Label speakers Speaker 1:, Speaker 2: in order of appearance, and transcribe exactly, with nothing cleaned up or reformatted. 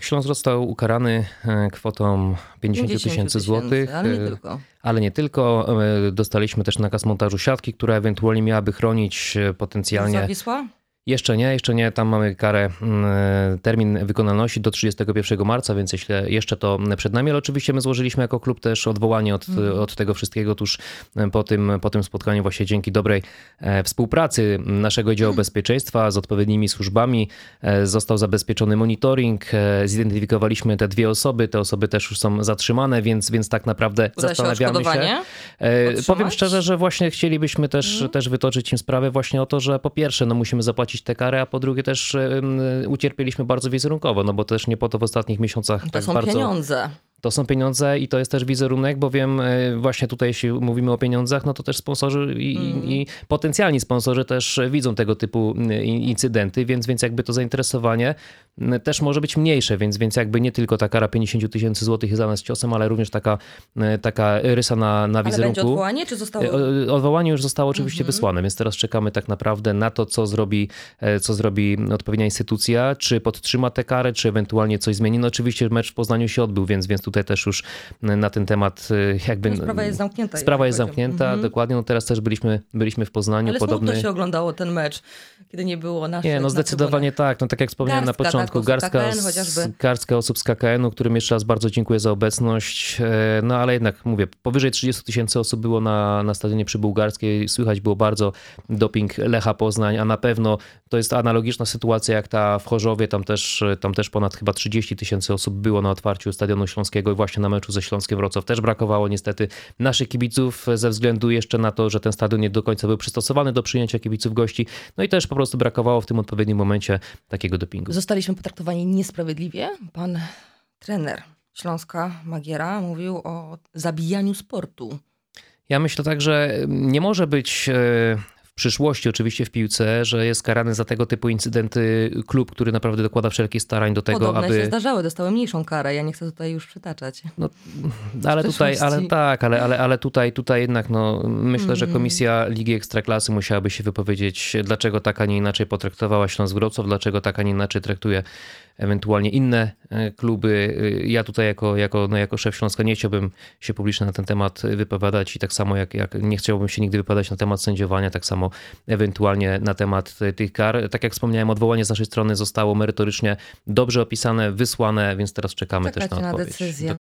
Speaker 1: Śląsk został ukarany kwotą pięćdziesiąt tysięcy złotych.
Speaker 2: Ale nie tylko.
Speaker 1: Ale nie tylko. Dostaliśmy też nakaz montażu siatki, która ewentualnie miałaby chronić potencjalnie...
Speaker 2: Zawisła?
Speaker 1: Jeszcze nie, jeszcze nie. Tam mamy karę, termin wykonalności do trzydziestego pierwszego marca, więc jeśli jeszcze to przed nami, ale oczywiście my złożyliśmy jako klub też odwołanie od, mm. od tego wszystkiego tuż po tym, po tym spotkaniu właśnie dzięki dobrej współpracy naszego działu mm. bezpieczeństwa z odpowiednimi służbami. Został zabezpieczony monitoring, zidentyfikowaliśmy te dwie osoby, te osoby też już są zatrzymane, więc, więc tak naprawdę
Speaker 2: Uda
Speaker 1: zastanawiamy się.
Speaker 2: się
Speaker 1: Powiem szczerze, że właśnie chcielibyśmy też, mm. też wytoczyć im sprawę właśnie o to, że po pierwsze no musimy zapłacić te kary, a po drugie też um, ucierpieliśmy bardzo wizerunkowo, no bo też nie po to w ostatnich miesiącach
Speaker 2: to
Speaker 1: tak
Speaker 2: są
Speaker 1: bardzo...
Speaker 2: pieniądze.
Speaker 1: To są pieniądze i to jest też wizerunek, bowiem właśnie tutaj jeśli mówimy o pieniądzach, no to też sponsorzy i, mm. i potencjalni sponsorzy też widzą tego typu incydenty, więc, więc jakby to zainteresowanie też może być mniejsze, więc, więc jakby nie tylko ta kara pięćdziesiąt tysięcy złotych jest dla nas ciosem, ale również taka, taka rysa na, na wizerunku.
Speaker 2: Ale będzie odwołanie, czy zostało?
Speaker 1: Odwołanie już zostało oczywiście mm-hmm. wysłane, więc teraz czekamy tak naprawdę na to, co zrobi, co zrobi odpowiednia instytucja, czy podtrzyma tę karę, czy ewentualnie coś zmieni. No oczywiście mecz w Poznaniu się odbył, więc, więc tutaj też już na ten temat jakby...
Speaker 2: No, sprawa jest zamknięta.
Speaker 1: Sprawa jest zamknięta, mm-hmm. dokładnie. No teraz też byliśmy, byliśmy w Poznaniu.
Speaker 2: Ale
Speaker 1: Podobny...
Speaker 2: smutno się oglądało ten mecz, kiedy nie było naszych.
Speaker 1: Nie, no zdecydowanie tak. No tak jak wspomniałem
Speaker 2: garstka,
Speaker 1: na początku,
Speaker 2: tak,
Speaker 1: garstka,
Speaker 2: K K N chociażby.
Speaker 1: garstka osób z K K N-u, którym jeszcze raz bardzo dziękuję za obecność. No ale jednak mówię, powyżej trzydzieści tysięcy osób było na, na stadionie przy Bułgarskiej. Słychać było bardzo doping Lecha Poznań, a na pewno to jest analogiczna sytuacja jak ta w Chorzowie. Tam też, tam też ponad chyba trzydzieści tysięcy osób było na otwarciu Stadionu Śląskiego i właśnie na meczu ze Śląskiem Wrocław też brakowało niestety naszych kibiców ze względu jeszcze na to, że ten stadion nie do końca był przystosowany do przyjęcia kibiców gości. No i też po prostu brakowało w tym odpowiednim momencie takiego dopingu.
Speaker 2: Zostaliśmy potraktowani niesprawiedliwie. Pan trener Śląska Magiera mówił o zabijaniu sportu.
Speaker 1: Ja myślę tak, że nie może być w przyszłości oczywiście w piłce, że jest karany za tego typu incydenty klub, który naprawdę dokłada wszelkich starań do tego,
Speaker 2: Podobne
Speaker 1: aby...
Speaker 2: się zdarzały, dostały mniejszą karę. Ja nie chcę tutaj już przytaczać.
Speaker 1: No, ale tutaj, ale tak, ale, ale, ale tutaj, tutaj jednak no, myślę, mm. że Komisja Ligi Ekstraklasy musiałaby się wypowiedzieć, dlaczego tak, a nie inaczej potraktowała Śląsk Wrocław, dlaczego tak, a nie inaczej traktuje ewentualnie inne kluby. Ja tutaj jako, jako, no jako szef Śląska nie chciałbym się publicznie na ten temat wypowiadać i tak samo jak, jak nie chciałbym się nigdy wypowiadać na temat sędziowania, tak samo ewentualnie na temat tych kar. Tak jak wspomniałem, odwołanie z naszej strony zostało merytorycznie dobrze opisane, wysłane, więc teraz czekamy
Speaker 2: Czekacie
Speaker 1: też na,
Speaker 2: na
Speaker 1: odpowiedź.
Speaker 2: decyzję.